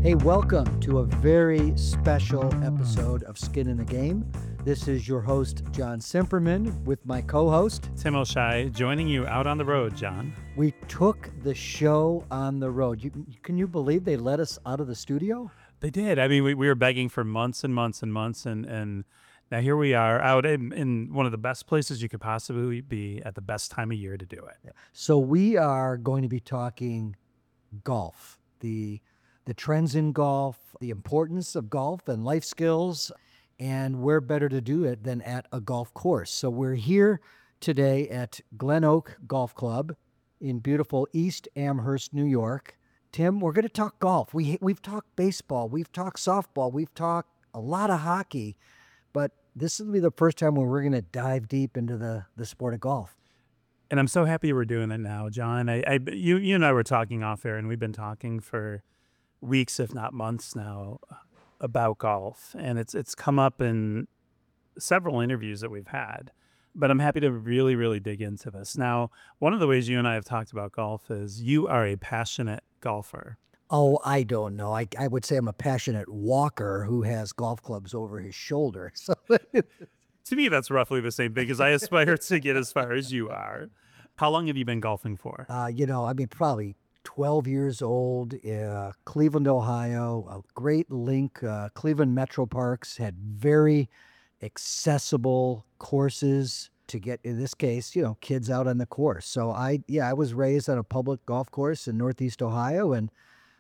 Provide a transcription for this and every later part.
Hey, welcome to a very special episode of Skin in the Game. This is your host, John Simperman, with my co-host, Tim O'Shea, joining you out on the road, John. We took the show on the road. Can you believe they let us out of the studio? They did. I mean, we were begging for months and months and months, and now here we are out in one of the best places you could possibly be at the best time of year to do it. So we are going to be talking golf, the trends in golf, the importance of golf and life skills, and where better to do it than at a golf course. So we're here today at Glen Oak Golf Club in beautiful East Amherst, New York. Tim, we're going to talk golf. We've talked baseball, we've talked softball, we've talked a lot of hockey, but this will be the first time where we're going to dive deep into the sport of golf. And I'm so happy we're doing it now, John. You and I were talking off air, and we've been talking for weeks, if not months now, about golf. And it's come up in several interviews that we've had. But I'm happy to really, really dig into this. Now, one of the ways you and I have talked about golf is you are a passionate golfer. Oh, I don't know. I would say I'm a passionate walker who has golf clubs over his shoulder. So to me, that's roughly the same thing, because I aspire to get as far as you are. How long have you been golfing for? Probably 12 years old, Cleveland, Ohio, a great link. Cleveland Metro Parks had very accessible courses to get, in this case, kids out on the course. So I was raised on a public golf course in Northeast Ohio, and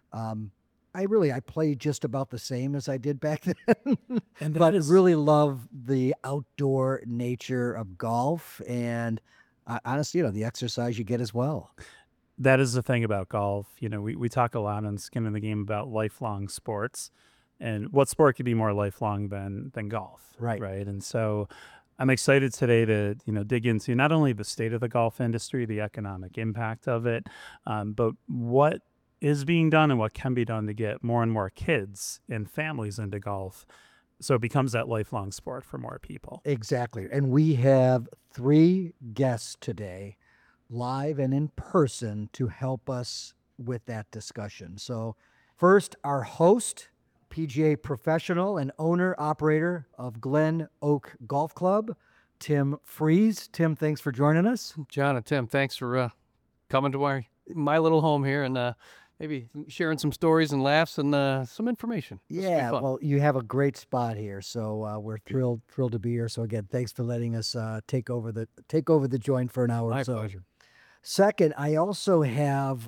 I played just about the same as I did back then. But I really love the outdoor nature of golf, and honestly, the exercise you get as well. That is the thing about golf. We talk a lot on Skin in the Game about lifelong sports, and what sport could be more lifelong than golf, Right? And so I'm excited today to dig into not only the state of the golf industry, the economic impact of it, but what is being done and what can be done to get more and more kids and families into golf, so it becomes that lifelong sport for more people. Exactly. And we have 3 guests today, live and in person, to help us with that discussion. So first, our host, PGA professional and owner-operator of Glen Oak Golf Club, Tim Freeze. Tim, thanks for joining us. John and Tim, thanks for coming to my little home here and maybe sharing some stories and laughs and some information. Yeah, well, you have a great spot here, so we're thrilled to be here. So again, thanks for letting us take over the joint for an hour. My pleasure. Second, I also have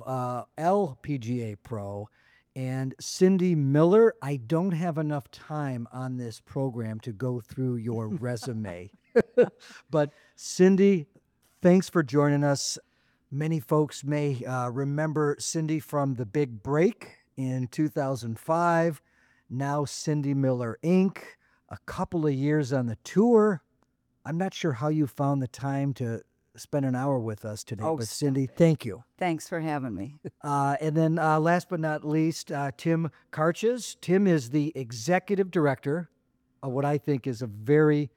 LPGA Pro and Cindy Miller. I don't have enough time on this program to go through your resume. But Cindy, thanks for joining us. Many folks may remember Cindy from The Big Break in 2005. Now Cindy Miller Inc., a couple of years on the tour. I'm not sure how you found the time to spend an hour with us today, but Cindy, thank you. Thanks for having me. And then last but not least, Tim Karches. Tim is the executive director of what I think is a very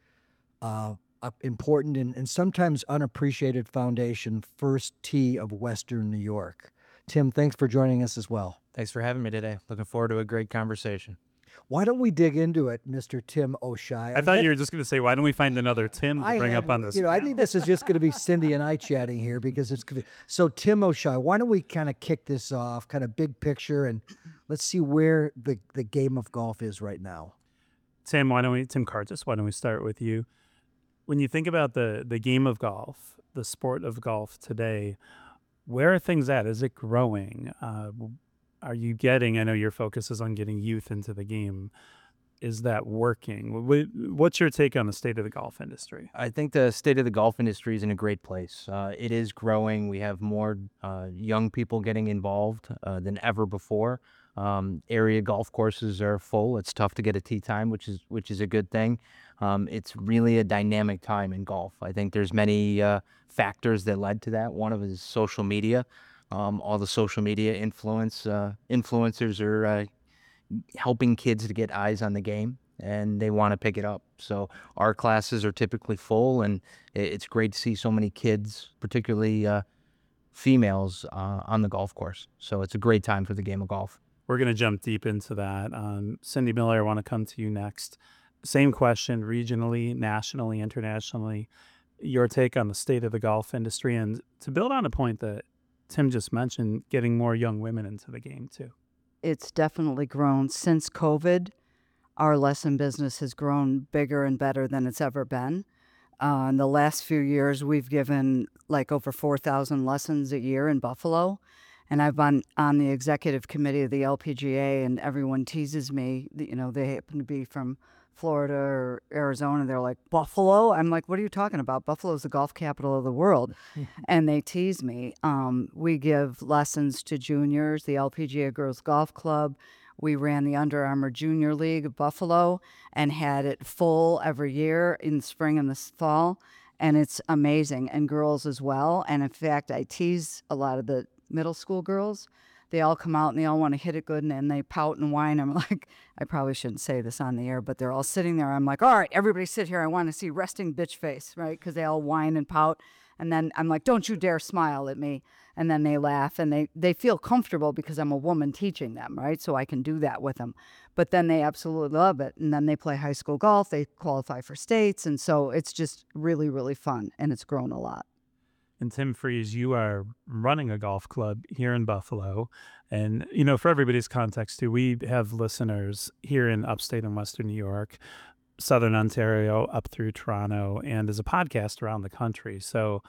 important and sometimes unappreciated foundation, First Tee of Western New York. Tim, thanks for joining us as well. Thanks for having me today. Looking forward to a great conversation. Why don't we dig into it, Mr. Tim O'Shea? I thought you were just going to say, why don't we find another Tim to bring up on this? I think this is just going to be Cindy and I chatting here because it's so. Tim O'Shea, why don't we kind of kick this off, kind of big picture, and let's see where the game of golf is right now. Tim Karches, why don't we start with you? When you think about the game of golf, the sport of golf today, where are things at? Is it growing? Are you getting, I know your focus is on getting youth into the game. Is that working? What's your take on the state of the golf industry? I think the state of the golf industry is in a great place. It is growing. We have more young people getting involved than ever before. Area golf courses are full. It's tough to get a tee time, which is a good thing. It's really a dynamic time in golf. I think there's many factors that led to that. One of it is social media. All the social media influencers are helping kids to get eyes on the game, and they want to pick it up. So our classes are typically full, and it's great to see so many kids, particularly females, on the golf course. So it's a great time for the game of golf. We're going to jump deep into that. Cindy Miller, I want to come to you next. Same question, regionally, nationally, internationally, your take on the state of the golf industry, and to build on a point that Tim just mentioned, getting more young women into the game too. It's definitely grown since COVID. Our lesson business has grown bigger and better than it's ever been. In the last few years, we've given like over 4,000 lessons a year in Buffalo. And I've been on the executive committee of the LPGA, and everyone teases me. You know, they happen to be from Florida or Arizona. They're like, Buffalo? I'm like, what are you talking about? Buffalo's the golf capital of the world. And they tease me. We give lessons to juniors, the LPGA Girls Golf Club. We ran the Under Armour Junior League of Buffalo and had it full every year in spring and the fall. And it's amazing. And girls as well. And in fact, I tease a lot of the middle school girls. They all come out and they all want to hit it good, and then they pout and whine. I'm like, I probably shouldn't say this on the air, but they're all sitting there. I'm like, all right, everybody sit here. I want to see resting bitch face, right? Because they all whine and pout. And then I'm like, don't you dare smile at me. And then they laugh, and they feel comfortable because I'm a woman teaching them, right? So I can do that with them. But then they absolutely love it. And then they play high school golf. They qualify for states. And so it's just really, really fun, and it's grown a lot. And Tim Freeze, you are running a golf club here in Buffalo. And, you know, for everybody's context too, we have listeners here in upstate and Western New York, Southern Ontario, up through Toronto, and as a podcast around the country. So,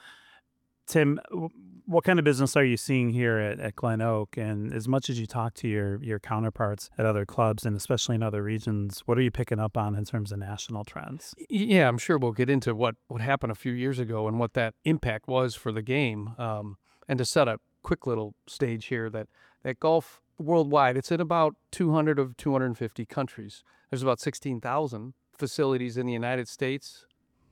Tim, what kind of business are you seeing here at Glen Oak? And as much as you talk to your counterparts at other clubs and especially in other regions, what are you picking up on in terms of national trends? Yeah, I'm sure we'll get into what happened a few years ago and what that impact was for the game. And to set a quick little stage here, that golf worldwide, it's in about 200 of 250 countries. There's about 16,000 facilities in the United States.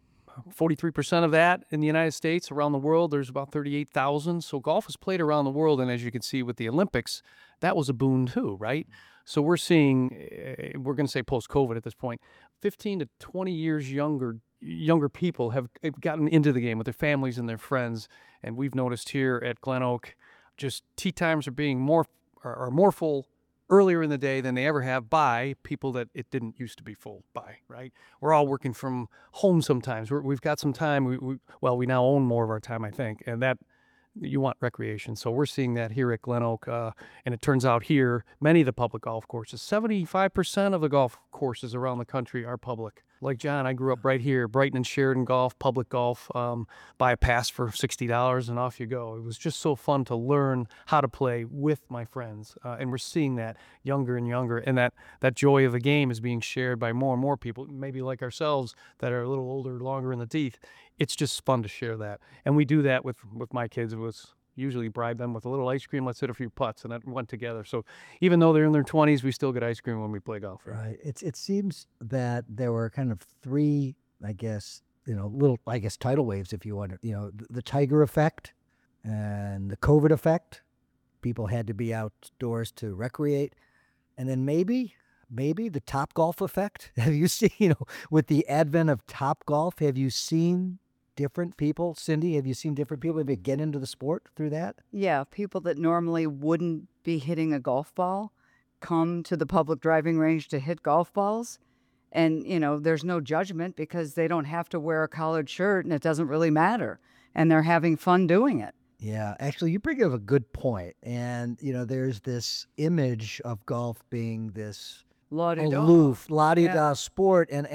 43% of that in the United States. Around the world, there's about 38,000. So golf is played around the world. And as you can see with the Olympics, that was a boon too, right? So we're seeing, we're going to say post-COVID at this point, 15 to 20 years younger people have gotten into the game with their families and their friends. And we've noticed here at Glen Oak, just tee times are being more full earlier in the day than they ever have by people that it didn't used to be full by, right? We're all working from home sometimes. We've got some time. We now own more of our time, I think, and that you want recreation. So we're seeing that here at Glen Oak, and it turns out here, many of the public golf courses, 75% of the golf courses around the country are public. Like John, I grew up right here, Brighton and Sheridan Golf, public golf, buy a pass for $60 and off you go. It was just so fun to learn how to play with my friends, and we're seeing that younger and younger, and that joy of the game is being shared by more and more people, maybe like ourselves that are a little older, longer in the teeth. It's just fun to share that, and we do that with my kids. It was usually bribe them with a little ice cream. Let's hit a few putts, and that went together. So even though they're in their 20s, we still get ice cream when we play golf. Right. It seems that there were kind of three, I guess, tidal waves, if you want to, the Tiger effect and the COVID effect. People had to be outdoors to recreate. And then maybe the Top Golf effect. Have you seen, with the advent of Top Golf, have you seen different people? Cindy, have you seen different people maybe get into the sport through that? Yeah, people that normally wouldn't be hitting a golf ball come to the public driving range to hit golf balls. And, there's no judgment because they don't have to wear a collared shirt and it doesn't really matter. And they're having fun doing it. Yeah, actually, you bring up a good point. And, there's this image of golf being this aloof, la-di-da sport. And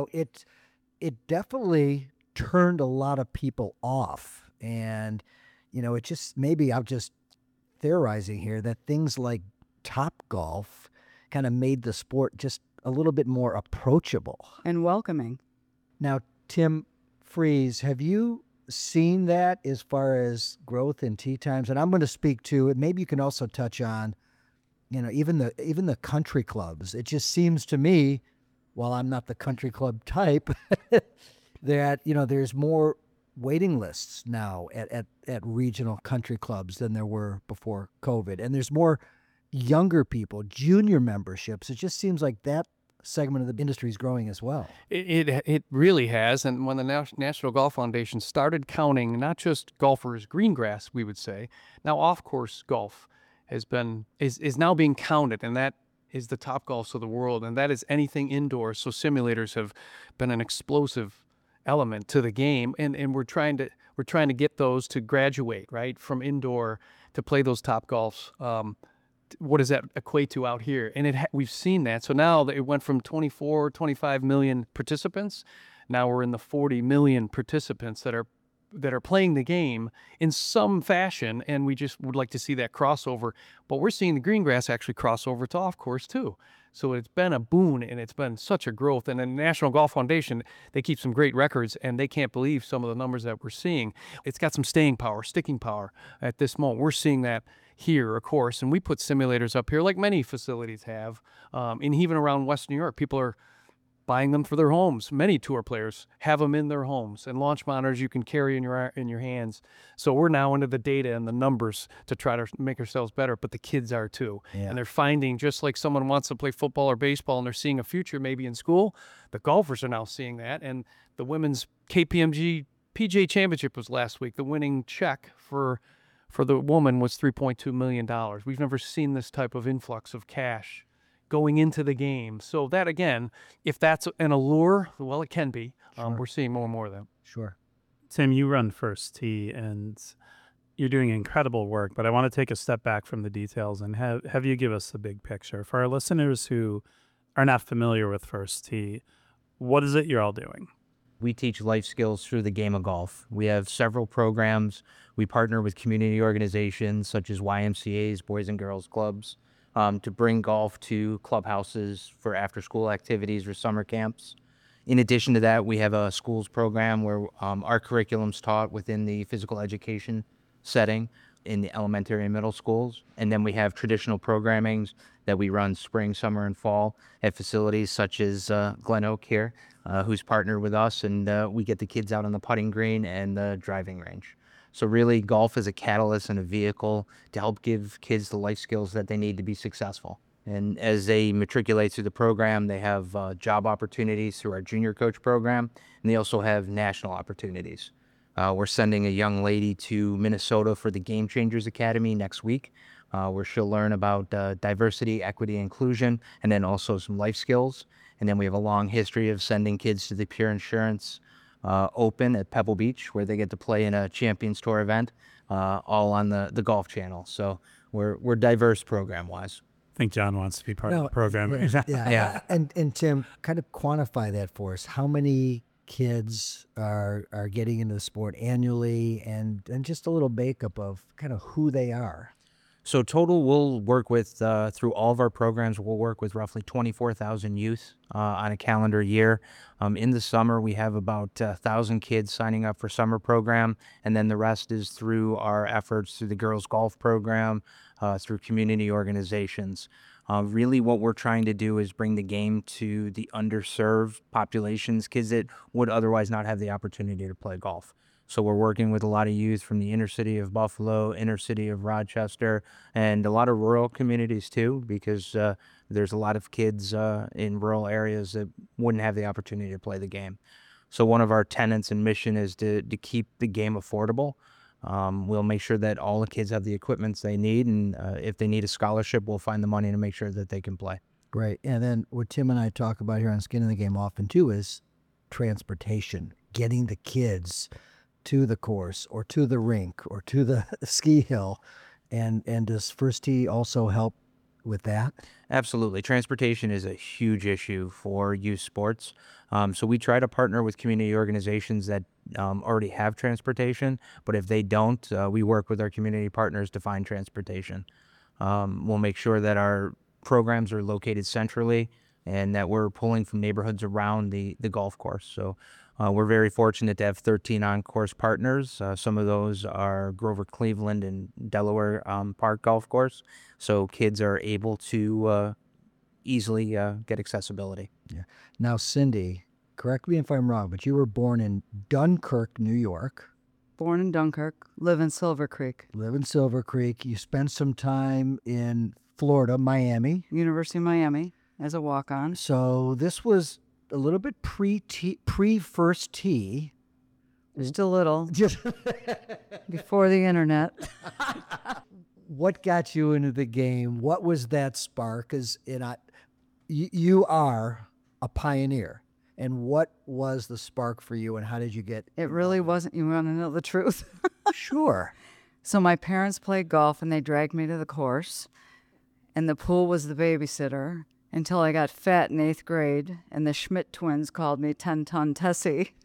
it definitely turned a lot of people off. And, it just, maybe I'm just theorizing here that things like Top Golf kind of made the sport just a little bit more approachable. And welcoming. Now, Tim Freeze, have you seen that as far as growth in tee times? And I'm going to speak to it. Maybe you can also touch on, even the country clubs. It just seems to me, while I'm not the country club type, that, there's more waiting lists now at regional country clubs than there were before COVID. And there's more younger people, junior memberships. It just seems like that segment of the industry is growing as well. It really has. And when the National Golf Foundation started counting not just golfers green grass, we would say, now off-course golf is now being counted, and that is the top golfs of the world, and that is anything indoors. So simulators have been an explosive element to the game, and we're trying to get those to graduate, right, from indoor to play those top golfs. What does that equate to out here? And we've seen that. So now it went from 24, 25 million participants. Now we're in the 40 million participants that are playing the game in some fashion, and we just would like to see that crossover. But we're seeing the green grass actually cross over to off course too. So it's been a boon, and it's been such a growth. And the National Golf Foundation, they keep some great records, and they can't believe some of the numbers that we're seeing. It's got some staying power, sticking power at this moment. We're seeing that here, of course, and we put simulators up here like many facilities have. And even around West New York, people are buying them for their homes. Many tour players have them in their homes, and launch monitors you can carry in your hands. So we're now into the data and the numbers to try to make ourselves better, but the kids are too. Yeah. And they're finding, just like someone wants to play football or baseball and they're seeing a future maybe in school, the golfers are now seeing that. And the women's KPMG PGA Championship was last week. The winning check for the woman was $3.2 million. We've never seen this type of influx of cash going into the game. So that, again, if that's an allure, well, it can be. We're seeing more and more of them. Sure. Tim, you run First Tee, and you're doing incredible work, but I want to take a step back from the details and have you give us the big picture. For our listeners who are not familiar with First Tee, what is it you're all doing? We teach life skills through the game of golf. We have several programs. We partner with community organizations such as YMCA's, Boys and Girls Clubs, to bring golf to clubhouses for after-school activities or summer camps. In addition to that, we have a schools program where our curriculum's taught within the physical education setting in the elementary and middle schools. And then we have traditional programmings that we run spring, summer, and fall at facilities such as Glen Oak here, who's partnered with us, and we get the kids out on the putting green and the driving range. So really, golf is a catalyst and a vehicle to help give kids the life skills that they need to be successful. And as they matriculate through the program, they have job opportunities through our junior coach program, and they also have national opportunities. We're sending a young lady to Minnesota for the Game Changers Academy next week, where she'll learn about diversity, equity, inclusion, and then also some life skills. And then we have a long history of sending kids to the Pure Insurance Open at Pebble Beach, where they get to play in a Champions Tour event, all on the Golf Channel. So we're diverse program-wise. I think John wants to be part of No, the program. Yeah. And Tim, kind of quantify that for us. How many kids are getting into the sport annually, and just a little makeup of kind of who they are? So total, we'll work with, through all of our programs, we'll work with roughly 24,000 youth on a calendar year. In the summer, we have about 1,000 kids signing up for summer program, and then the rest is through our efforts through the girls golf program, through community organizations. Really what we're trying to do is bring the game to the underserved populations, kids that would otherwise not have the opportunity to play golf. So we're working with a lot of youth from the inner city of Buffalo, inner city of Rochester, and a lot of rural communities too, because there's a lot of kids in rural areas that wouldn't have the opportunity to play the game. So one of our tenets and mission is to keep the game affordable. We'll make sure that all the kids have the equipment they need, and if they need a scholarship, we'll find the money to make sure that they can play. Great. And then what Tim and I talk about here on Skin in the Game often too is transportation, getting the kids to the course or to the rink or to the ski hill. And does First Tee also help with that? Absolutely. Transportation is a huge issue for youth sports. So we try to partner with community organizations that already have transportation, but if they don't, we work with our community partners to find transportation. We'll make sure that our programs are located centrally and that we're pulling from neighborhoods around the golf course. So we're very fortunate to have 13 on-course partners. Some of those are Grover Cleveland and Delaware Park Golf Course. So kids are able to easily get accessibility. Yeah. Now, Cindy, correct me if I'm wrong, but you were born in Dunkirk, New York. Born in Dunkirk, live in Silver Creek, Live in Silver Creek. You spent some time in Florida, Miami. University of Miami, as a walk-on. So this was a little bit pre-First Tee. Just a little, Just before the internet. what got you into the game? What was that spark? Because you are a pioneer. And what was the spark for you, and how did you get It really wasn't. You want to know the truth? Sure. So my parents played golf and they dragged me to the course, and the pool was the babysitter until I got fat in 8th grade and the Schmidt twins called me 10-ton Tessie.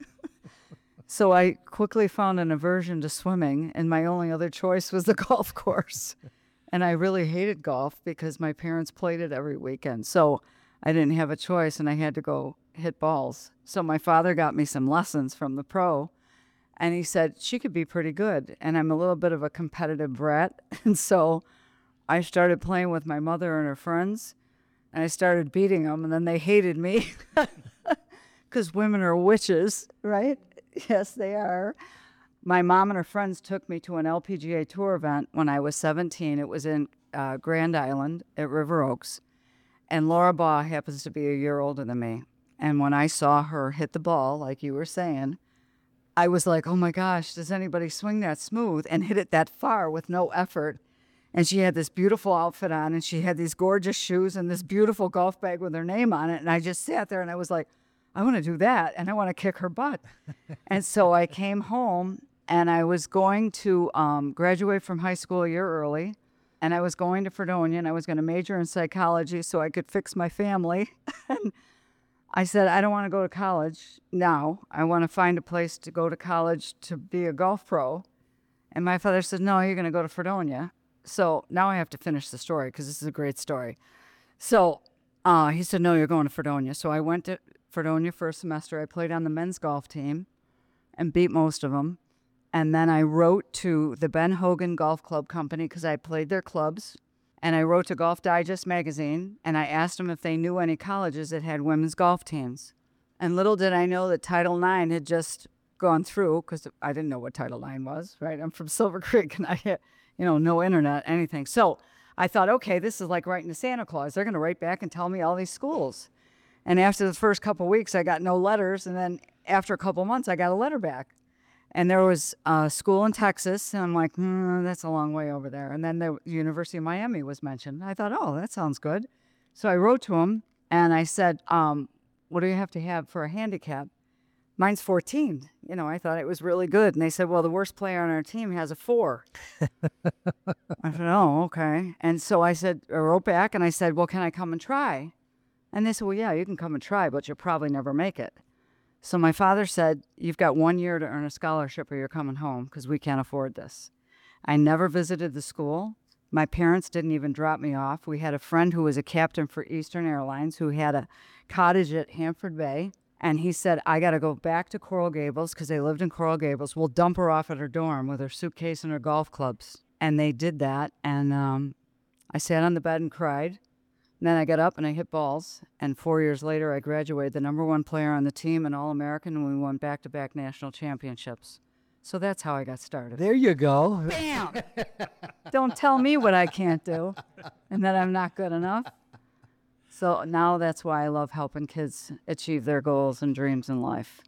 So I quickly found an aversion to swimming, and my only other choice was the golf course. And I really hated golf because my parents played it every weekend. So I didn't have a choice, and I had to go hit balls. So my father got me some lessons from the pro, and he said she could be pretty good. And I'm a little bit of a competitive brat. And so I started playing with my mother and her friends, and I started beating them, and then they hated me because women are witches, right? Yes, they are. My mom and her friends took me to an LPGA Tour event when I was 17. It was in Grand Island at River Oaks. And Laura Baugh happens to be a year older than me. And when I saw her hit the ball, like you were saying, I was like, oh my gosh, does anybody swing that smooth and hit it that far with no effort? And she had this beautiful outfit on, and she had these gorgeous shoes and this beautiful golf bag with her name on it. And I just sat there and I was like, I want to do that, and I want to kick her butt. And so I came home, and I was going to graduate from high school a year early, and I was going to Fredonia, and I was going to major in psychology so I could fix my family. And I said, I don't want to go to college now. I want to find a place to go to college to be a golf pro. And my father said, no, you're going to go to Fredonia. So now I have to finish the story because this is a great story. So he said, no, you're going to Fredonia. So I went to Fredonia for a semester. I played on the men's golf team and beat most of them. And then I wrote to the Ben Hogan Golf Club Company because I played their clubs. And I wrote to Golf Digest magazine, and I asked them if they knew any colleges that had women's golf teams. And little did I know that Title IX had just gone through, because I didn't know what Title IX was, right? I'm from Silver Creek, and I had, no internet, anything. So I thought, okay, this is like writing to Santa Claus. They're going to write back and tell me all these schools. And after the first couple of weeks, I got no letters. And then after a couple of months, I got a letter back. And there was a school in Texas. And I'm like, that's a long way over there. And then the University of Miami was mentioned. I thought, oh, that sounds good. So I wrote to them and I said, what do you have to have for a handicap? Mine's 14. I thought it was really good. And they said, well, the worst player on our team has a 4. I said, oh, okay. And so I wrote back and I said, well, can I come and try? And they said, well, yeah, you can come and try, but you'll probably never make it. So my father said, you've got 1 year to earn a scholarship or you're coming home because we can't afford this. I never visited the school. My parents didn't even drop me off. We had a friend who was a captain for Eastern Airlines who had a cottage at Hanford Bay. And he said, I got to go back to Coral Gables because they lived in Coral Gables. We'll dump her off at her dorm with her suitcase and her golf clubs. And they did that. And I sat on the bed and cried. And then I got up and I hit balls. And 4 years later, I graduated the number 1 player on the team, an All-American, and we won back-to-back national championships. So that's how I got started. There you go. Bam! Don't tell me what I can't do and that I'm not good enough. So now that's why I love helping kids achieve their goals and dreams in life.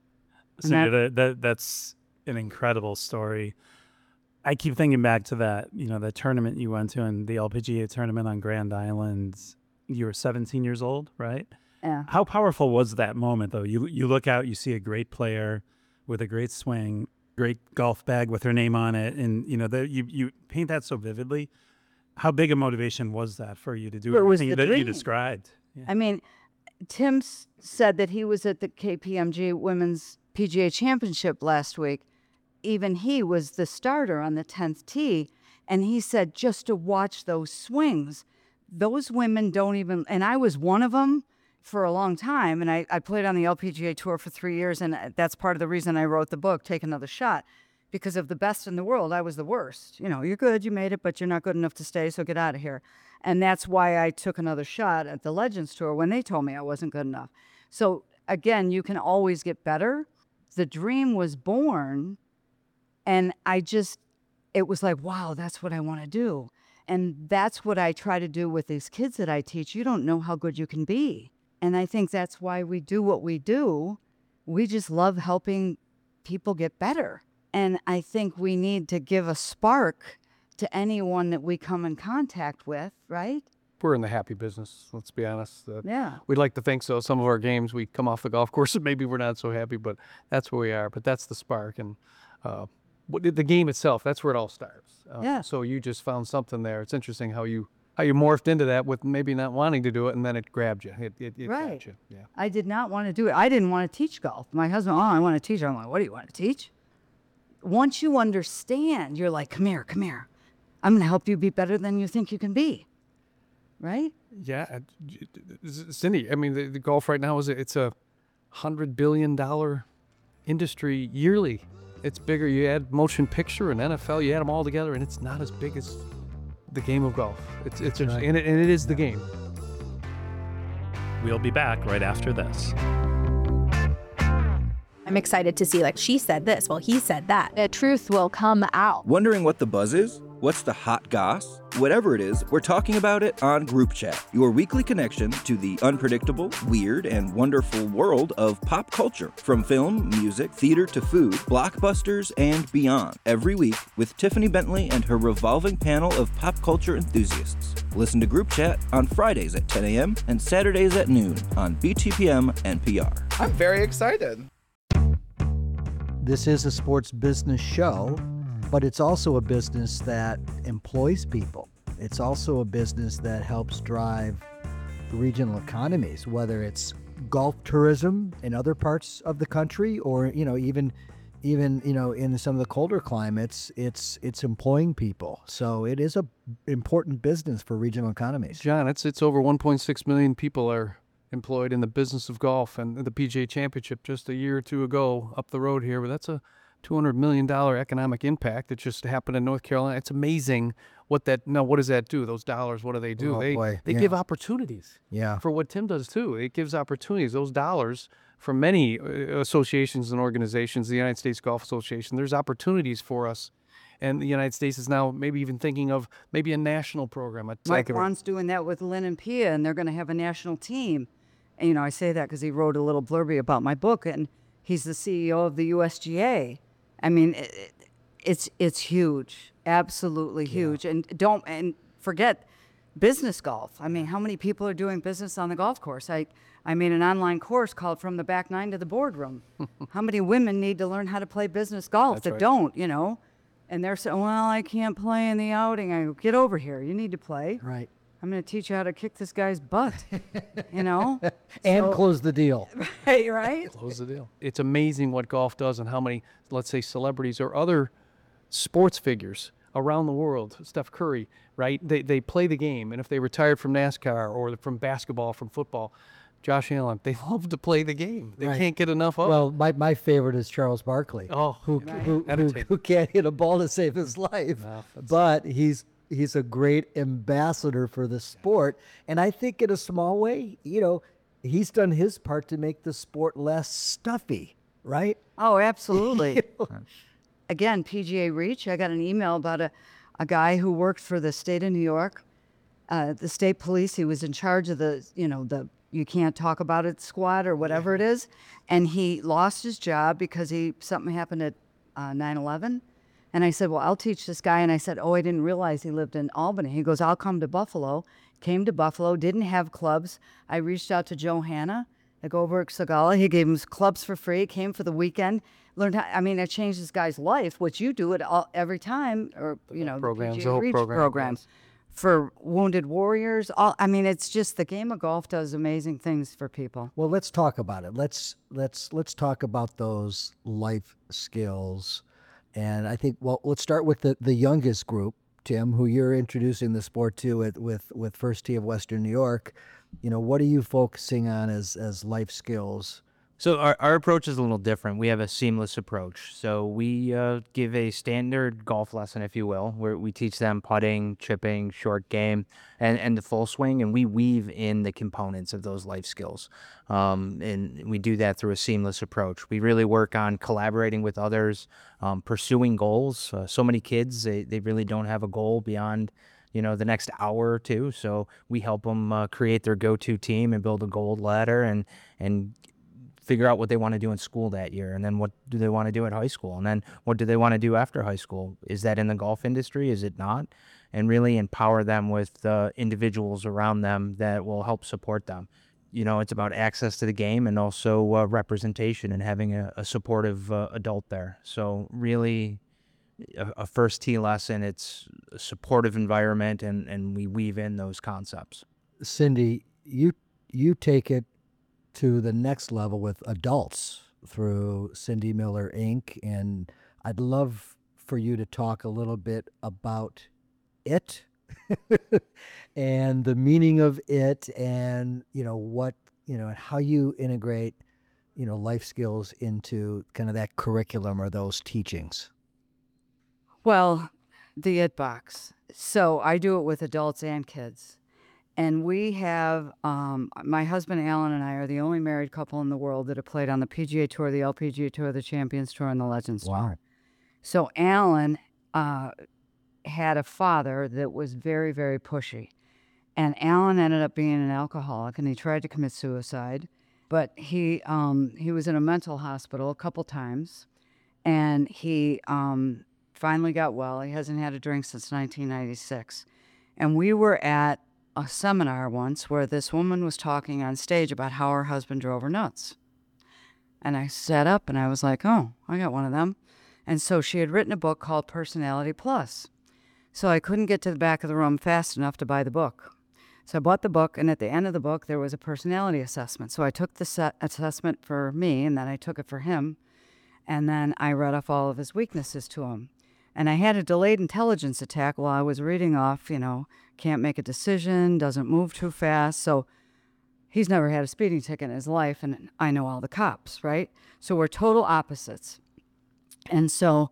So that's an incredible story. I keep thinking back to that, the tournament you went to in the LPGA tournament on Grand Island. You were 17 years old, right? Yeah. How powerful was that moment, though? You look out, you see a great player with a great swing, great golf bag with her name on it, and you paint that so vividly. How big a motivation was that for you to do everything that you described? Yeah. I mean, Tim said that he was at the KPMG Women's PGA Championship last week. Even he was the starter on the 10th tee, and he said just to watch those swings, those women don't even, and I was one of them for a long time, and I played on the LPGA Tour for 3 years, and that's part of the reason I wrote the book, Take Another Shot, because of the best in the world, I was the worst. You're good, you made it, but you're not good enough to stay, so get out of here. And that's why I took another shot at the Legends Tour when they told me I wasn't good enough. So again, you can always get better. The dream was born, and it was like, wow, that's what I want to do. And that's what I try to do with these kids that I teach. You don't know how good you can be. And I think that's why we do what we do. We just love helping people get better. And I think we need to give a spark to anyone that we come in contact with, right? We're in the happy business, let's be honest. Yeah. We'd like to think so. Some of our games, we come off the golf course and maybe we're not so happy, but that's where we are. But that's the spark. And the game itself, that's where it all starts. Yeah. So you just found something there. It's interesting how you morphed into that with maybe not wanting to do it, and then it grabbed you. It Right. got you. Yeah. I did not want to do it. I didn't want to teach golf. My husband, I want to teach. I'm like, what do you want to teach? Once you understand, you're like, come here. I'm going to help you be better than you think you can be. Right? Yeah, Cindy. I mean, the golf right now it's a $100 billion industry yearly. It's bigger. You add motion picture and NFL, you add them all together, and it's not as big as the game of golf. It's Right. and it is the game. We'll be back right after this. I'm excited to see, like, she said this, well, he said that. The truth will come out. Wondering what the buzz is? What's the hot goss? Whatever it is, we're talking about it on Group Chat, your weekly connection to the unpredictable, weird, and wonderful world of pop culture. From film, music, theater to food, blockbusters, and beyond. Every week with Tiffany Bentley and her revolving panel of pop culture enthusiasts. Listen to Group Chat on Fridays at 10 a.m. and Saturdays at noon on BTPM NPR. I'm very excited. This is a sports business show, but it's also a business that employs people. It's also a business that helps drive regional economies, whether it's golf tourism in other parts of the country, or even in some of the colder climates, it's employing people. So it is a important business for regional economies. John, it's over 1.6 million people are employed in the business of golf, and the PGA Championship just a year or two ago up the road here. But that's a $200 million economic impact that just happened in North Carolina. It's amazing what does that do? Those dollars, what do they do? Oh, they boy, they yeah. give opportunities. Yeah. For what Tim does too. It gives opportunities. Those dollars for many associations and organizations, the United States Golf Association, there's opportunities for us. And the United States is now maybe even thinking of maybe a national program. Mike Ron's doing that with Lynn and Pia, and they're going to have a national team. And, I say that because he wrote a little blurby about my book, and he's the CEO of the USGA. I mean, it's huge, absolutely huge. And don't forget business golf. I mean, how many people are doing business on the golf course? I made an online course called From the Back Nine to the Boardroom. How many women need to learn how to play business golf That's that right. don't? And they're saying, well, I can't play in the outing. I go, get over here. You need to play. Right. I'm going to teach you how to kick this guy's butt, And So- close the deal. Hey, right? Close the deal. It's amazing what golf does and how many, let's say, celebrities or other sports figures around the world, Steph Curry, right? They play the game, and if they retired from NASCAR or from basketball, from football, Josh Allen, they love to play the game. They Right. can't get enough of it. Well, my favorite is Charles Barkley. Oh, who can't hit a ball to save his life, No, that's- but he's a great ambassador for the sport. And I think in a small way, he's done his part to make the sport less stuffy, right? Oh, absolutely. Again, PGA Reach, I got an email about a guy who worked for the state of New York, the state police. He was in charge of the you can't talk about it squad or whatever it is. And he lost his job because something happened at 9/11. And I said, well, I'll teach this guy. And I said, oh, I didn't realize he lived in Albany. He goes, I'll come to Buffalo. Came to Buffalo, didn't have clubs. I reached out to Joe Hanna, like over at Sagala. He gave him clubs for free, came for the weekend. Learned how, I changed this guy's life, which you do it every time, or, programs, PGA the whole Reach program, programs yes. for wounded warriors. It's just the game of golf does amazing things for people. Well, let's talk about it. Let's talk about those life skills. And I think, let's start with the youngest group, Tim, who you're introducing the sport to with First Tee of Western New York. What are you focusing on as life skills? So our approach is a little different. We have a seamless approach. So we give a standard golf lesson, if you will, where we teach them putting, chipping, short game, and the full swing, and we weave in the components of those life skills. And we do that through a seamless approach. We really work on collaborating with others, pursuing goals. So many kids, they really don't have a goal beyond the next hour or two. So we help them create their go-to team and build a goal ladder and figure out what they want to do in school that year, and then what do they want to do at high school, and then what do they want to do after high school. Is that in the golf industry? Is it not? And really empower them with individuals around them that will help support them. It's about access to the game and also representation and having a supportive adult there. So really a first tee lesson, it's a supportive environment, and we weave in those concepts. Cindy, you take it to the next level with adults through Cindy Miller Inc. And I'd love for you to talk a little bit about it and the meaning of it, and what and how you integrate life skills into kind of that curriculum or those teachings. Well, the IT box. So I do it with adults and kids. And we have, my husband Alan and I are the only married couple in the world that have played on the PGA Tour, the LPGA Tour, the Champions Tour, and the Legends Tour. Wow. So Alan had a father that was very, very pushy. And Alan ended up being an alcoholic, and he tried to commit suicide. But he was in a mental hospital a couple times, and he finally got well. He hasn't had a drink since 1996. And we were at a seminar once where this woman was talking on stage about how her husband drove her nuts. And I sat up and I was like, oh, I got one of them. And so she had written a book called Personality Plus. So I couldn't get to the back of the room fast enough to buy the book. So I bought the book, and at the end of the book, there was a personality assessment. So I took the assessment for me, and then I took it for him. And then I read off all of his weaknesses to him. And I had a delayed intelligence attack while I was reading off, can't make a decision, doesn't move too fast. So he's never had a speeding ticket in his life, and I know all the cops, right? So we're total opposites. And so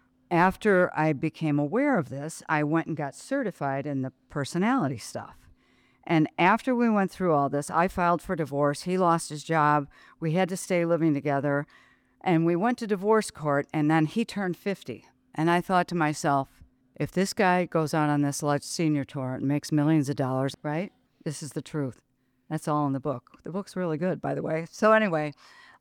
after I became aware of this, I went and got certified in the personality stuff. And after we went through all this, I filed for divorce. He lost his job. We had to stay living together. And we went to divorce court, and then he turned 50. And I thought to myself, if this guy goes out on this senior tour and makes millions of dollars, right? This is the truth. That's all in the book. The book's really good, by the way. So anyway,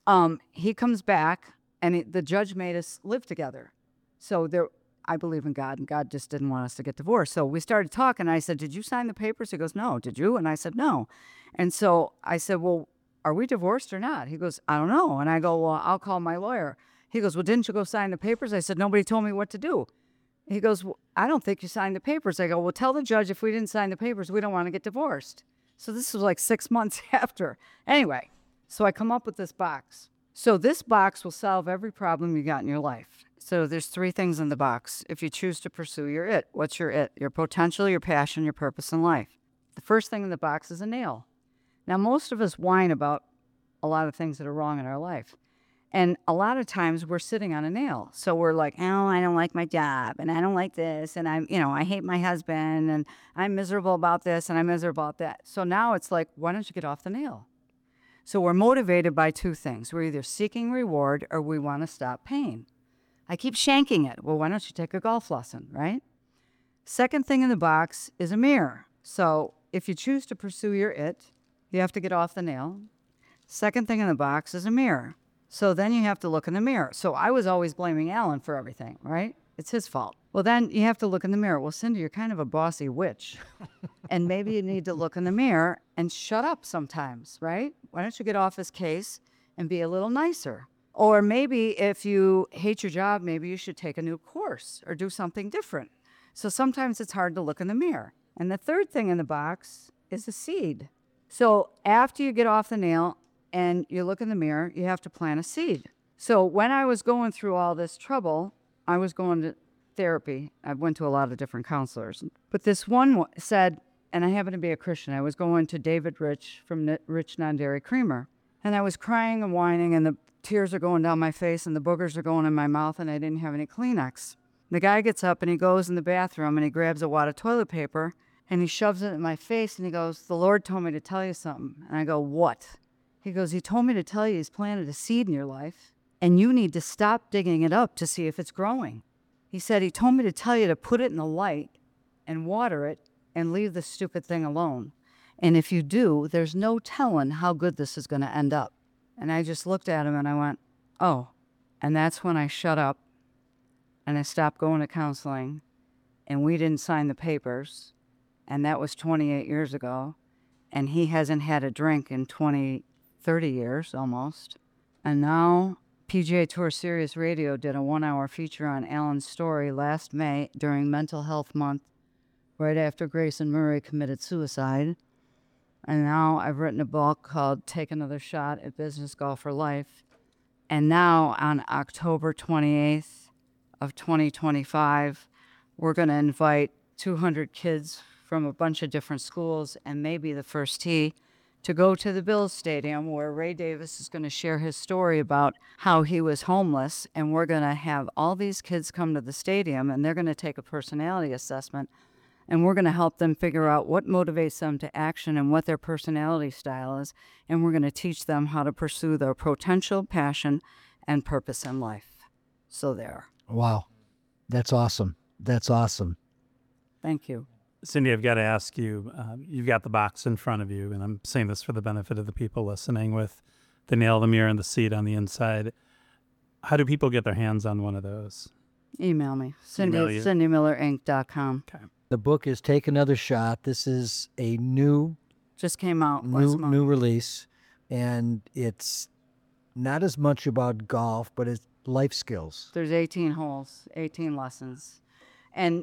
he comes back, and the judge made us live together. So I believe in God, and God just didn't want us to get divorced. So we started talking. I said, did you sign the papers? He goes, no. Did you? And I said, no. And so I said, well, are we divorced or not? He goes, I don't know. And I go, well, I'll call my lawyer. He goes, well, didn't you go sign the papers? I said, nobody told me what to do. He goes, well, I don't think you signed the papers. I go, well, tell the judge if we didn't sign the papers, we don't want to get divorced. So this was like 6 months after. Anyway, so I come up with this box. So this box will solve every problem you got in your life. So there's 3 things in the box. If you choose to pursue your it, what's your it? Your potential, your passion, your purpose in life. The first thing in the box is a nail. Now, most of us whine about a lot of things that are wrong in our life. And a lot of times we're sitting on a nail. So we're like, oh, I don't like my job, and I don't like this, and I hate my husband, and I'm miserable about this, and I'm miserable about that. So now it's like, why don't you get off the nail? So we're motivated by 2 things. We're either seeking reward or we want to stop pain. I keep shanking it. Well, why don't you take a golf lesson, right? Second thing in the box is a mirror. So if you choose to pursue your it, you have to get off the nail. Second thing in the box is a mirror. So then you have to look in the mirror. So I was always blaming Alan for everything, right? It's his fault. Well, then you have to look in the mirror. Well, Cindy, you're kind of a bossy witch. And maybe you need to look in the mirror and shut up sometimes, right? Why don't you get off his case and be a little nicer? Or maybe if you hate your job, maybe you should take a new course or do something different. So sometimes it's hard to look in the mirror. And the third thing in the box is a seed. So after you get off the nail and you look in the mirror, you have to plant a seed. So when I was going through all this trouble, I was going to therapy. I went to a lot of different counselors. But this one said, and I happen to be a Christian, I was going to David Rich from Rich Non-Dairy Creamer. And I was crying and whining, and the tears are going down my face, and the boogers are going in my mouth, and I didn't have any Kleenex. The guy gets up, and he goes in the bathroom, and he grabs a wad of toilet paper, and he shoves it in my face, and he goes, the Lord told me to tell you something. And I go, what? He goes, he told me to tell you he's planted a seed in your life, and you need to stop digging it up to see if it's growing. He said, he told me to tell you to put it in the light and water it and leave the stupid thing alone. And if you do, there's no telling how good this is going to end up. And I just looked at him and I went, oh. And that's when I shut up and I stopped going to counseling, and we didn't sign the papers. And that was 28 years ago. And he hasn't had a drink in 30 years almost. And now PGA Tour Sirius Radio did a 1-hour feature on Alan's story last May during Mental Health Month, right after Grayson Murray committed suicide. And now I've written a book called Take Another Shot at Business Golf for Life. And now on October 28th of 2025, we're going to invite 200 kids from a bunch of different schools and maybe the first tee to go to the Bills Stadium, where Ray Davis is going to share his story about how he was homeless. And we're going to have all these kids come to the stadium, and they're going to take a personality assessment. And we're going to help them figure out what motivates them to action and what their personality style is. And we're going to teach them how to pursue their potential, passion, and purpose in life. So there. Wow. That's awesome. That's awesome. Thank you. Cindy, I've got to ask you, you've got the box in front of you, and I'm saying this for the benefit of the people listening, with the nail, the mirror, and the seat on the inside. How do people get their hands on one of those? Email me. Cindy Email at you. CindyMillerInc.com. Okay. The book is Take Another Shot. This is a Just came out last month. new release, and it's not as much about golf, but it's life skills. There's 18 holes, 18 lessons. And,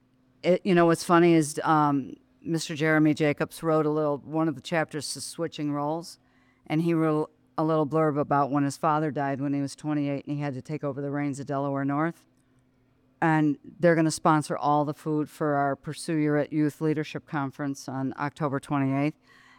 what's funny is Mr. Jeremy Jacobs wrote one of the chapters is Switching Roles, and he wrote a little blurb about when his father died when he was 28 and he had to take over the reins of Delaware North. And they're going to sponsor all the food for our Pursue Your Youth Leadership Conference on October 28th.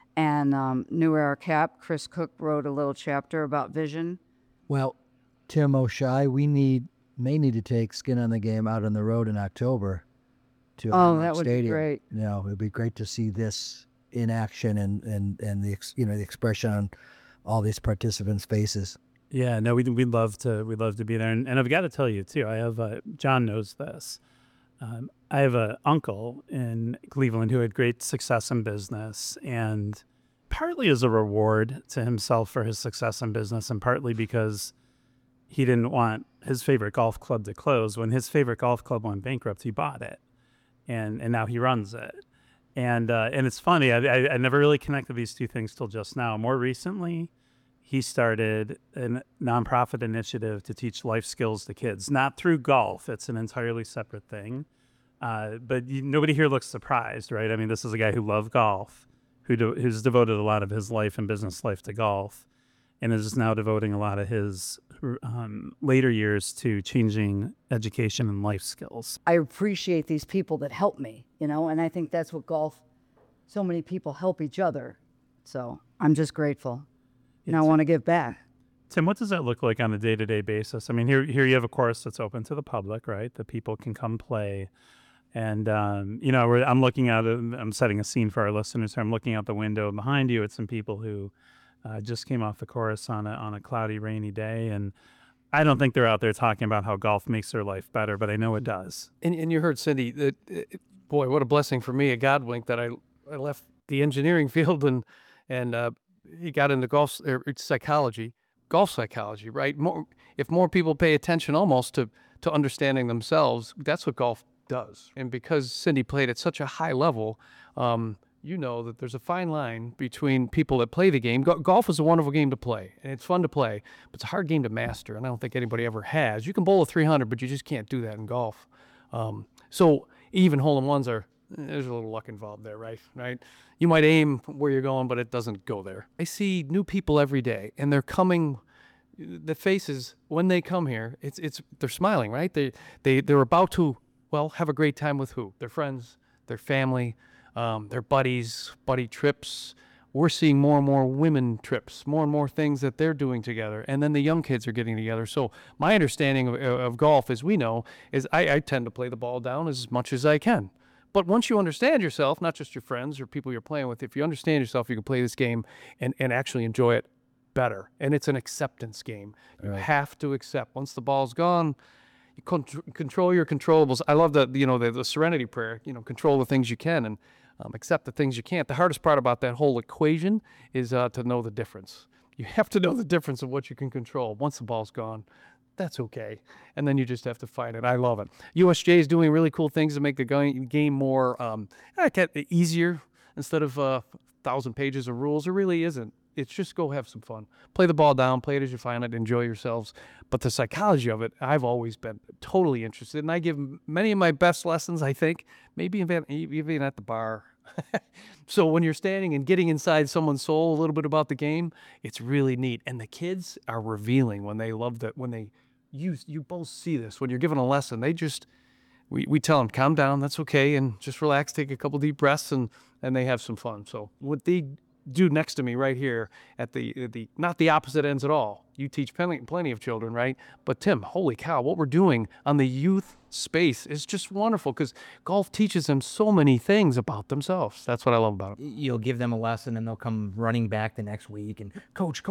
And New Era Cap, Chris Cook wrote a little chapter about vision. Well, Tim O'Shea, we may need to take Skin on the Game out on the road in October to That would Stadium. be great. It'd be great to see this in action and the the expression on all these participants' faces. Yeah, no, we'd love to be there, and I've got to tell you too. I have John knows this. I have an uncle in Cleveland who had great success in business, and partly as a reward to himself for his success in business, and partly because he didn't want his favorite golf club to close. When his favorite golf club went bankrupt, he bought it, and now he runs it. And it's funny. I never really connected these two things till just now. More recently, he started a nonprofit initiative to teach life skills to kids, not through golf. It's an entirely separate thing. But nobody here looks surprised, right? I mean, this is a guy who loved golf, who's devoted a lot of his life and business life to golf, and is now devoting a lot of his later years to changing education and life skills. I appreciate these people that help me, and I think that's what golf, so many people help each other. So I'm just grateful. And I want to give back. Tim, what does that look like on a day-to-day basis? I mean, here you have a course that's open to the public, right? That people can come play. And, I'm looking out, I'm setting a scene for our listeners here. I'm looking out the window behind you at some people who just came off the course on a cloudy, rainy day. And I don't think they're out there talking about how golf makes their life better, but I know it does. And you heard Cindy, boy, what a blessing for me, a God wink that I left the engineering field and he got into golf psychology, right? If more people pay attention almost to understanding themselves, that's what golf does. And because Cindy played at such a high level, that there's a fine line between people that play the game. Golf is a wonderful game to play, and it's fun to play, but it's a hard game to master, and I don't think anybody ever has. You can bowl a 300, but you just can't do that in golf. So even hole-in-ones there's a little luck involved there, right? You might aim where you're going, but it doesn't go there. I see new people every day, and they're coming. The faces when they come here, they're smiling, right? They're about to have a great time with who? Their friends, their family, their buddies, buddy trips. We're seeing more and more women trips, more and more things that they're doing together, and then the young kids are getting together. So my understanding of golf, as we know, is I tend to play the ball down as much as I can. But once you understand yourself, not just your friends or people you're playing with, if you understand yourself, you can play this game and actually enjoy it better. And it's an acceptance game. You have to accept. Once the ball's gone, you control your controllables. I love the serenity prayer, control the things you can and accept the things you can't. The hardest part about that whole equation is to know the difference. you have to know the difference of what you can control. Once the ball's gone, that's okay. And then you just have to fight it. I love it. USJ is doing really cool things to make the game more easier. Instead of 1,000 pages of rules, there really isn't. It's just go have some fun. Play the ball down, play it as you find it, enjoy yourselves. But the psychology of it, I've always been totally interested. And I give many of my best lessons, I think, maybe even at the bar. So when you're standing and getting inside someone's soul a little bit about the game, it's really neat. And the kids are revealing when they love that, you both see this. When you're giving a lesson, we tell them, calm down, that's okay, and just relax, take a couple deep breaths, and they have some fun. So what they do next to me right here at the not the opposite ends at all. You teach plenty of children, right? But Tim, holy cow, what we're doing on the youth space is just wonderful, because golf teaches them so many things about themselves. That's what I love about it. You'll give them a lesson and they'll come running back the next week and, coach,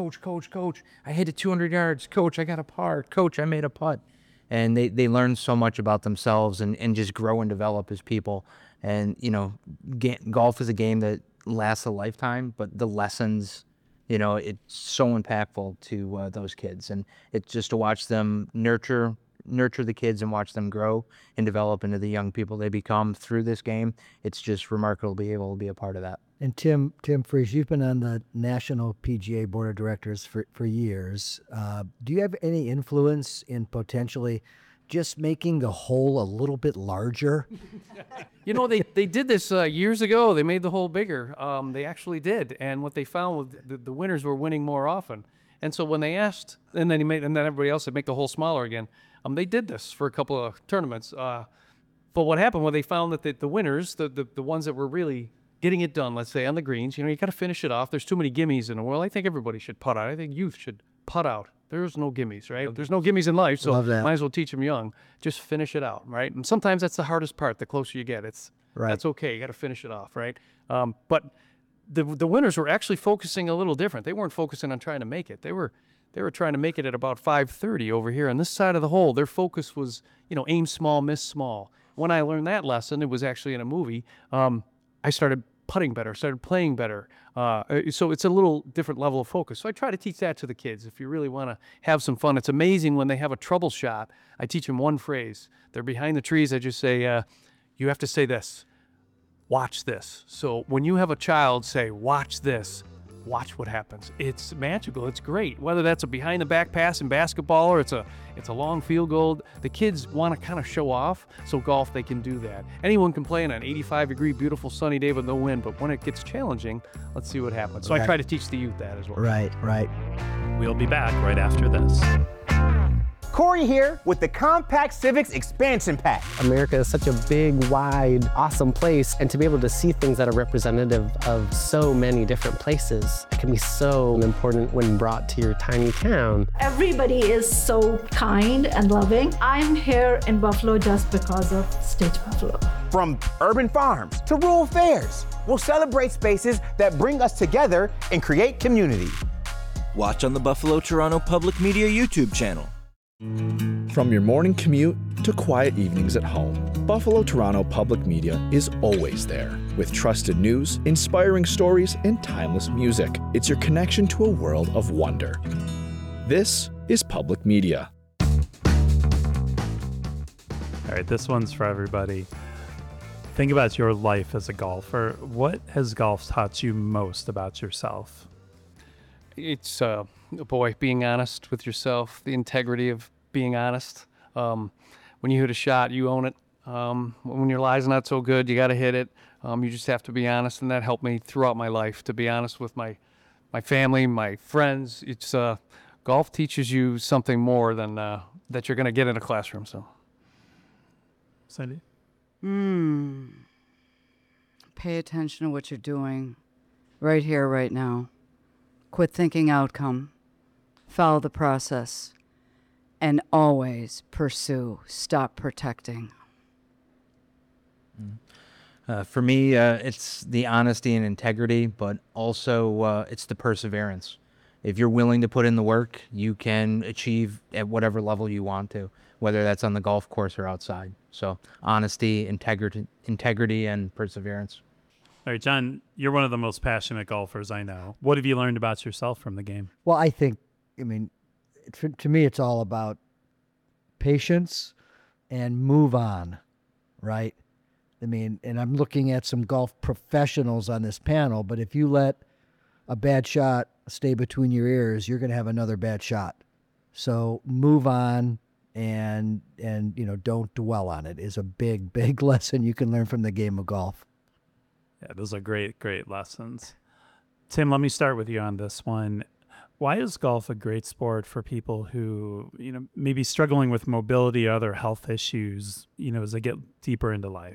I hit it 200 yards. Coach, I got a par. Coach, I made a putt. And they learn so much about themselves and just grow and develop as people. And, golf is a game that lasts a lifetime, but the lessons, it's so impactful to those kids. And it's just to watch them nurture the kids and watch them grow and develop into the young people they become through this game. It's just remarkable to be able to be a part of that. And Tim Freese, you've been on the National PGA Board of Directors for years. Do you have any influence in potentially just making the hole a little bit larger? They did this years ago. They made the hole bigger. They actually did. And what they found was the winners were winning more often. And so when they asked, and then everybody else said make the hole smaller again. They did this for a couple of tournaments. But what happened when they found that the winners, the ones that were really getting it done, let's say on the greens, you got to finish it off. There's too many gimmies in the world. I think everybody should putt out. I think youth should putt out. There's no gimmies, right? There's no gimmies in life, so might as well teach them young. Just finish it out, right? And sometimes that's the hardest part. The closer you get, that's okay. You got to finish it off, right? But the winners were actually focusing a little different. They weren't focusing on trying to make it. They were trying to make it at about 5:30 over here on this side of the hole. Their focus was, aim small, miss small. When I learned that lesson, it was actually in a movie. I started putting better, started playing better. So it's a little different level of focus. So I try to teach that to the kids. If you really want to have some fun, it's amazing when they have a trouble shot. I teach them one phrase. They're behind the trees. I just say, you have to say this, watch this. So when you have a child say, watch this, watch what happens. It's magical. It's great. Whether that's a behind the back pass in basketball or it's a long field goal, the kids want to kind of show off. So golf, they can do that. Anyone can play on an 85-degree, beautiful sunny day with no wind, but when it gets challenging, let's see what happens. So I try to teach the youth that as well. Right. We'll be back right after this. Corey here with the Compact Civics Expansion Pack. America is such a big, wide, awesome place, and to be able to see things that are representative of so many different places can be so important when brought to your tiny town. Everybody is so kind and loving. I'm here in Buffalo just because of Stage Buffalo. From urban farms to rural fairs, we'll celebrate spaces that bring us together and create community. Watch on the Buffalo Toronto Public Media YouTube channel. From your morning commute to quiet evenings at home, Buffalo Toronto Public Media is always there. With trusted news, inspiring stories, and timeless music, it's your connection to a world of wonder. This is Public Media. All right, this one's for everybody. Think about your life as a golfer. What has golf taught you most about yourself? It's being honest with yourself, the integrity of being honest. When you hit a shot, you own it. When your lie's not so good, you got to hit it. You just have to be honest, and that helped me throughout my life, to be honest with my family, my friends. It's golf teaches you something more than that you're going to get in a classroom. So, Cindy? Pay attention to what you're doing right here, right now. Quit thinking outcome. Follow the process. And always pursue. Stop protecting. For me, it's the honesty and integrity, but also it's the perseverance. If you're willing to put in the work, you can achieve at whatever level you want to, whether that's on the golf course or outside. So honesty, integrity, and perseverance. All right, John, you're one of the most passionate golfers I know. What have you learned about yourself from the game? Well, I mean, to me, it's all about patience and move on, right? I mean, and I'm looking at some golf professionals on this panel, but if you let a bad shot stay between your ears, you're going to have another bad shot. So move on and don't dwell on it is a big lesson you can learn from the game of golf. Yeah, those are great lessons. Tim, let me start with you on this one. Why is golf a great sport for people who, maybe struggling with mobility or other health issues, as they get deeper into life?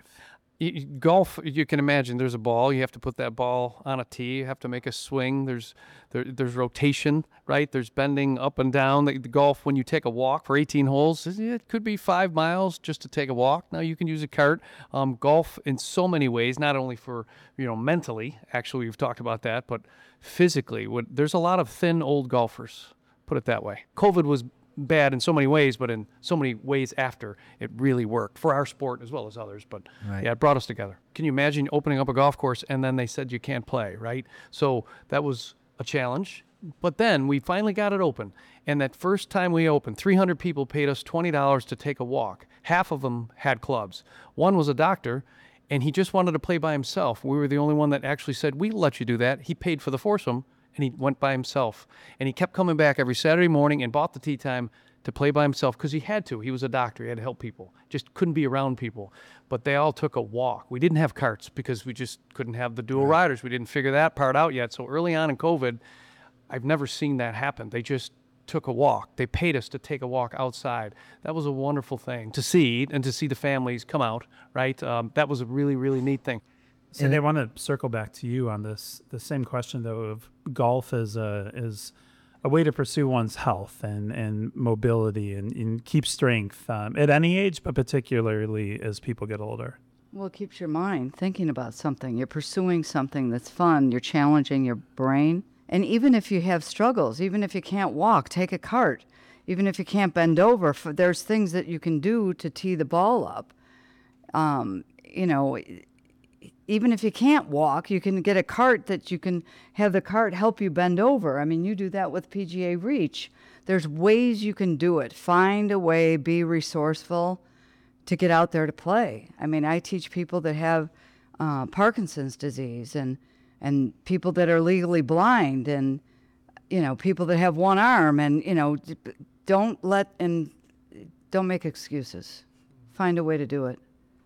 Golf, you can imagine there's a ball. You have to put that ball on a tee. You have to make a swing. There's rotation, right? There's bending up and down. The golf, when you take a walk for 18 holes, it could be 5 miles just to take a walk. Now you can use a cart. Golf in so many ways, not only for, mentally, actually we've talked about that, but physically. There's a lot of thin old golfers, put it that way. COVID was bad in so many ways, but in so many ways after, it really worked for our sport as well as others. But right. Yeah, it brought us together. Can you imagine opening up a golf course and then they said you can't play, right? So that was a challenge. But then we finally got it open. And that first time we opened, 300 people paid us $20 to take a walk. Half of them had clubs. One was a doctor, and he just wanted to play by himself. We were the only one that actually said, we'll let you do that. He paid for the foursome, and he went by himself. And he kept coming back every Saturday morning and bought the tee time to play by himself because he had to. He was a doctor. He had to help people. Just couldn't be around people. But they all took a walk. We didn't have carts because we just couldn't have the dual riders. We didn't figure that part out yet. So early on in COVID, I've never seen that happen. They just took a walk. They paid us to take a walk outside. That was a wonderful thing to see, and to see the families come out, right? That was a really, really neat thing. So I want to circle back to you on this, the same question though, of golf is a way to pursue one's health and mobility and keep strength at any age, but particularly as people get older. Well, it keeps your mind thinking about something. You're pursuing something that's fun. You're challenging your brain. And even if you have struggles, even if you can't walk, take a cart. Even if you can't bend over, there's things that you can do to tee the ball up. Even if you can't walk, you can get a cart that you can have the cart help you bend over. I mean, you do that with PGA Reach. There's ways you can do it. Find a way, be resourceful to get out there to play. I mean, I teach people that have Parkinson's disease and people that are legally blind and, people that have one arm and, don't make excuses. Find a way to do it.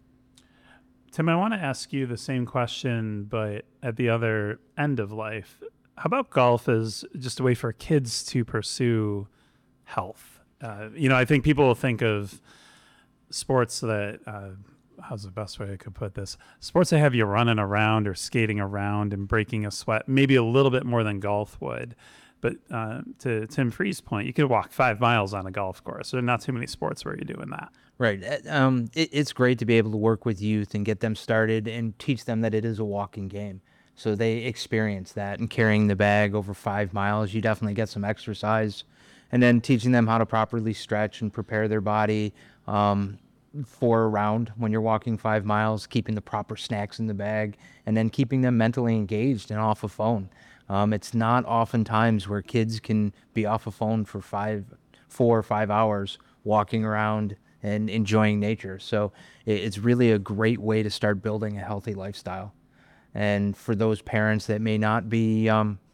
Tim, I want to ask you the same question, but at the other end of life. How about golf as just a way for kids to pursue health? I think people will think of sports that, how's the best way I could put this? Sports that have you running around or skating around and breaking a sweat, maybe a little bit more than golf would. But to Tim Free's point, you could walk 5 miles on a golf course. There are not too many sports where you're doing that. Right. It's great to be able to work with youth and get them started and teach them that it is a walking game. So they experience that, and carrying the bag over 5 miles, you definitely get some exercise. And then teaching them how to properly stretch and prepare their body for a round when you're walking 5 miles, keeping the proper snacks in the bag, and then keeping them mentally engaged and off a phone. It's not oftentimes where kids can be off a phone for 4 or 5 hours walking around and enjoying nature. So it's really a great way to start building a healthy lifestyle. And for those parents that may not be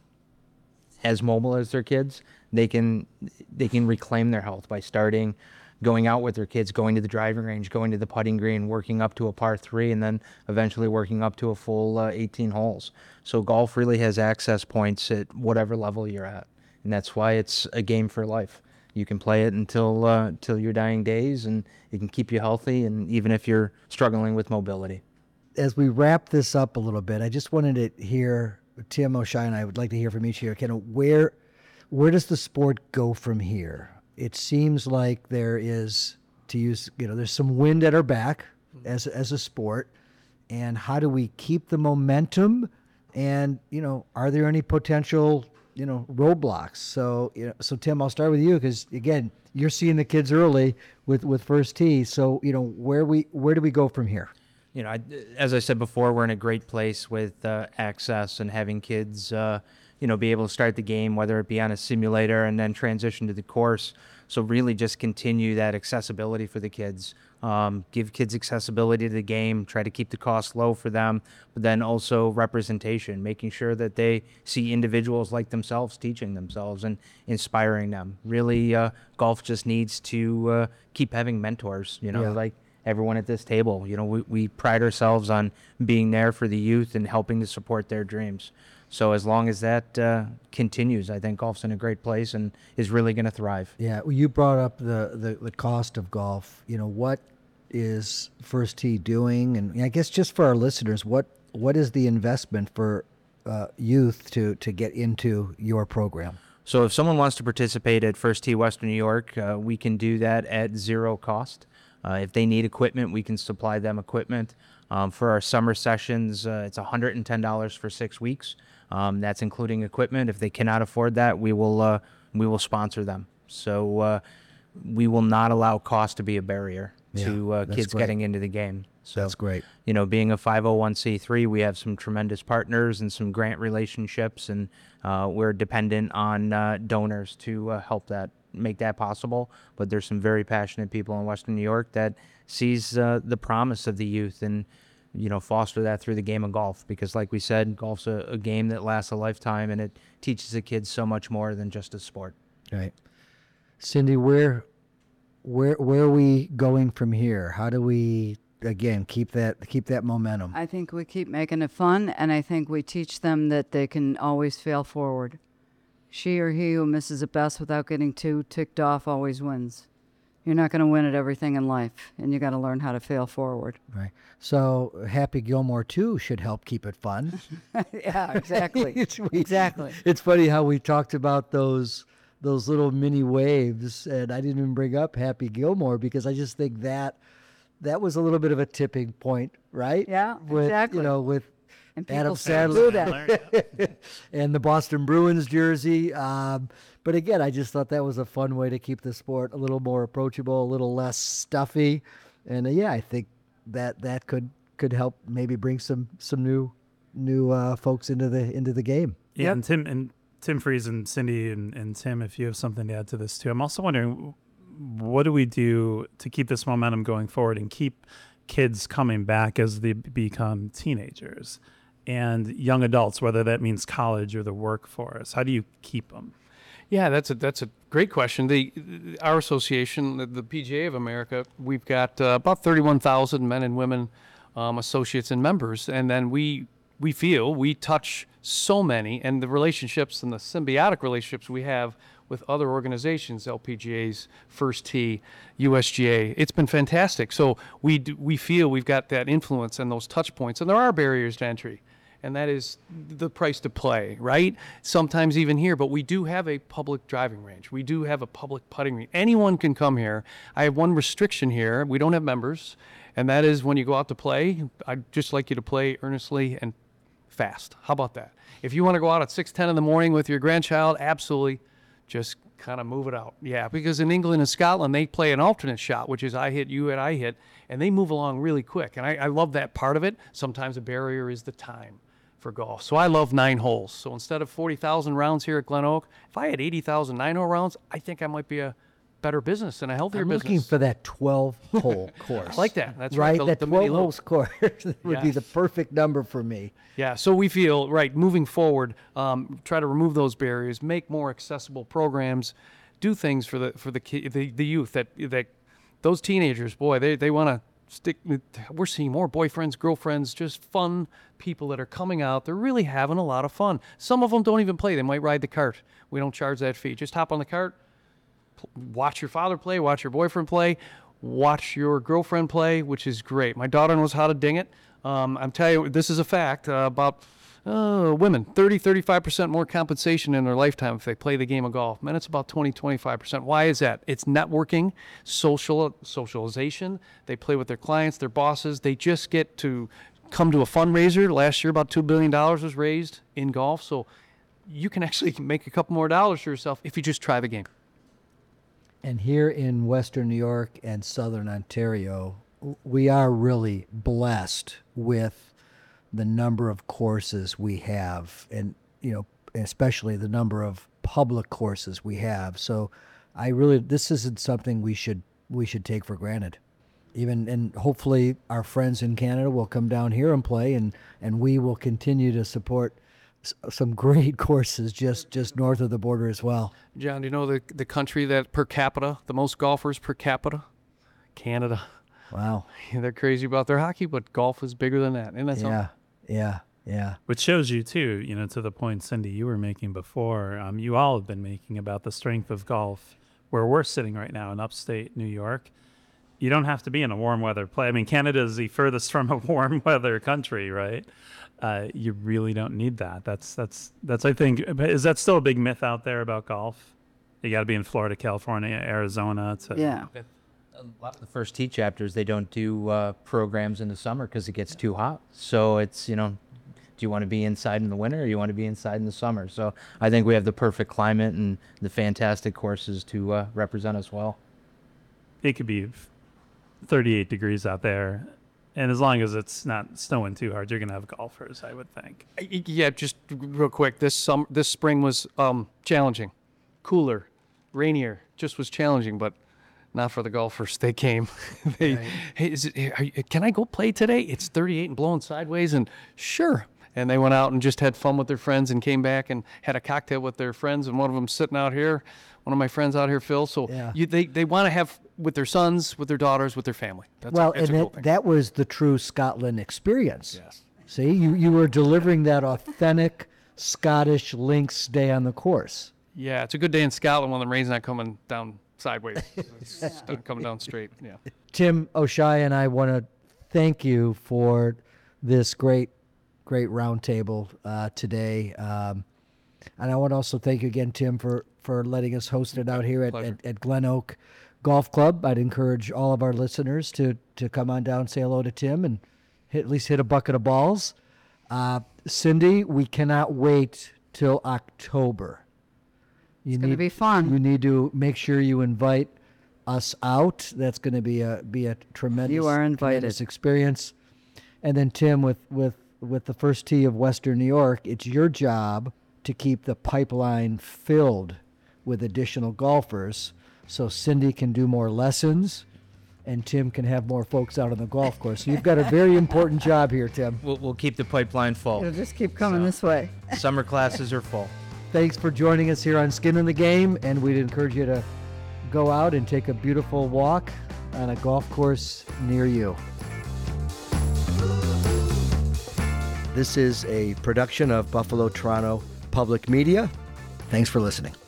as mobile as their kids, they can reclaim their health by going out with their kids, going to the driving range, going to the putting green, working up to a par 3, and then eventually working up to a full 18 holes. So golf really has access points at whatever level you're at. And that's why it's a game for life. You can play it until your dying days, and it can keep you healthy, and even if you're struggling with mobility. As we wrap this up a little bit, I just wanted to hear, Tim O'Shea and I would like to hear from each of you, kind of where does the sport go from here? It seems like there is, there's some wind at our back as a sport, and how do we keep the momentum? And, are there any potential roadblocks? So Tim, I'll start with you because again, you're seeing the kids early with first tee. So where do we go from here? you know, as I said before, we're in a great place with access and having kids, you know, be able to start the game, whether it be on a simulator and then transition to the course. So really just continue that accessibility for the kids. Give kids accessibility to the game, try to keep the cost low for them, but then also representation, making sure that they see individuals like themselves teaching themselves and inspiring them. Really, golf just needs to keep having mentors, you know, like everyone at this table. You know, we pride ourselves on being there for the youth and helping to support their dreams. So as long as that continues, I think golf's in a great place and is really going to thrive. Yeah, well, you brought up the cost of golf. You know, what is First Tee doing? And I guess just for our listeners, what is the investment for youth to get into your program? So if someone wants to participate at First Tee Western New York, we can do that at zero cost. If they need equipment, we can supply them equipment. For our summer sessions, it's $110 for 6 weeks. That's including equipment. If they cannot afford that, we will sponsor them. So we will not allow cost to be a barrier to kids getting into the game. So that's great. You know, being a 501c3, we have some tremendous partners and some grant relationships, and we're dependent on donors to help make that possible. But there's some very passionate people in Western New York that sees the promise of the youth and, you know, foster that through the game of golf. Because like we said, golf's a game that lasts a lifetime, and it teaches the kids so much more than just a sport. Right. Cindy, where are we going from here? How do we, again, keep that momentum? I think we keep making it fun, and I think we teach them that they can always fail forward. She or he who misses it best without getting too ticked off always wins. You're not going to win at everything in life, and you got to learn how to fail forward. Right. So Happy Gilmore too should help keep it fun. Yeah, exactly. Exactly. It's funny how we talked about those little mini waves, and I didn't even bring up Happy Gilmore because I just think that was a little bit of a tipping point, right? Yeah, with, exactly. You know, with and Adam Sandler and the Boston Bruins jersey. But again, I just thought that was a fun way to keep the sport a little more approachable, a little less stuffy, and I think that could help maybe bring some new folks into the game. Yeah, and Tim Freeze and Cindy and Tim, if you have something to add to this too. I'm also wondering, what do we do to keep this momentum going forward and keep kids coming back as they become teenagers and young adults, whether that means college or the workforce? How do you keep them? Yeah, that's a great question. Our association, the PGA of America, we've got about 31,000 men and women associates and members, and then we feel we touch so many, and the relationships and the symbiotic relationships we have with other organizations, LPGAs, First Tee, USGA, it's been fantastic. So we feel we've got that influence and those touch points, and there are barriers to entry. And that is the price to play, right? Sometimes even here, but we do have a public driving range. We do have a public putting range. Anyone can come here. I have one restriction here. We don't have members, and that is when you go out to play, I'd just like you to play earnestly and fast. How about that? If you want to go out at 6:10 in the morning with your grandchild, absolutely, just kind of move it out. Yeah, because in England and Scotland, they play an alternate shot, which is I hit, you hit, I hit, and they move along really quick. And I love that part of it. Sometimes a barrier is the time for golf. So I love 9 holes. So instead of 40,000 rounds here at Glen Oak, if I had 80,000 9-hole rounds, I think I might be a better business and a healthier I'm business. looking for that 12-hole course. I like that. That's right. right. That the mini 12 hole course would be the perfect number for me. Yeah. So we feel moving forward, try to remove those barriers, make more accessible programs, do things for the youth that those teenagers. Boy, they want to stick. We're seeing more boyfriends, girlfriends, just fun people that are coming out. They're really having a lot of fun. Some of them don't even play. They might ride the cart. We don't charge that fee. Just hop on the cart. Watch your father play, watch your boyfriend play, watch your girlfriend play, which is great. My daughter knows how to ding it. I'm telling you, this is a fact about women, 30-35% more compensation in their lifetime if they play the game of golf. Men, it's about 20-25%. Why is that? It's networking, socialization. They play with their clients, their bosses. They just get to come to a fundraiser. Last year, about $2 billion was raised in golf. So you can actually make a couple more dollars for yourself if you just try the game. And here in Western New York and Southern Ontario, we are really blessed with the number of courses we have, and especially the number of public courses we have. So this isn't something we should take for granted. And hopefully our friends in Canada will come down here and play, and we will continue to support some great courses just north of the border as well. John, do you know the country that per capita, the most golfers per capita? Canada. Wow. They're crazy about their hockey, but golf is bigger than that. Isn't that something? Yeah. Which shows you too, to the point, Cindy, you were making before, you all have been making about the strength of golf where we're sitting right now in upstate New York. You don't have to be in a warm weather play. I mean, Canada is the furthest from a warm weather country, right? You really don't need that. That's I think, is that still a big myth out there about golf? You got to be in Florida, California, Arizona. Yeah. A lot of the first tee chapters, they don't do programs in the summer because it gets too hot. So it's, do you want to be inside in the winter or you want to be inside in the summer? So I think we have the perfect climate and the fantastic courses to represent us well. It could be 38 degrees out there, and as long as it's not snowing too hard, you're going to have golfers, I would think. Yeah, just real quick, this spring was challenging, cooler, rainier, just was challenging, but not for the golfers. They came. Hey, can I go play today? It's 38 and blowing sideways, and sure. And they went out and just had fun with their friends and came back and had a cocktail with their friends, and one of them sitting out here, one of my friends out here, Phil. So they want to have with their sons, with their daughters, with their family. That's a cool thing. That was the true Scotland experience. Yes. See, you were delivering that authentic Scottish links day on the course. Yeah, it's a good day in Scotland when the rain's not coming down sideways. It's coming down straight. Yeah. Tim O'Shea and I want to thank you for this great roundtable today. And I want to also thank you again, Tim, for letting us host it out here at Glen Oak Golf Club. I'd encourage all of our listeners to come on down, say hello to Tim, and at least hit a bucket of balls. Cindy, we cannot wait till October. It's going to be fun. You need to make sure you invite us out. That's going to be a tremendous, you are invited. Tremendous experience. And then Tim, with the first tee of Western New York, it's your job to keep the pipeline filled with additional golfers so Cindy can do more lessons and Tim can have more folks out on the golf course. So you've got a very important job here, Tim. We'll keep the pipeline full. It'll just keep coming this way. Summer classes are full. Thanks for joining us here on Skin in the Game, and we'd encourage you to go out and take a beautiful walk on a golf course near you. This is a production of Buffalo Toronto Public Media. Thanks for listening.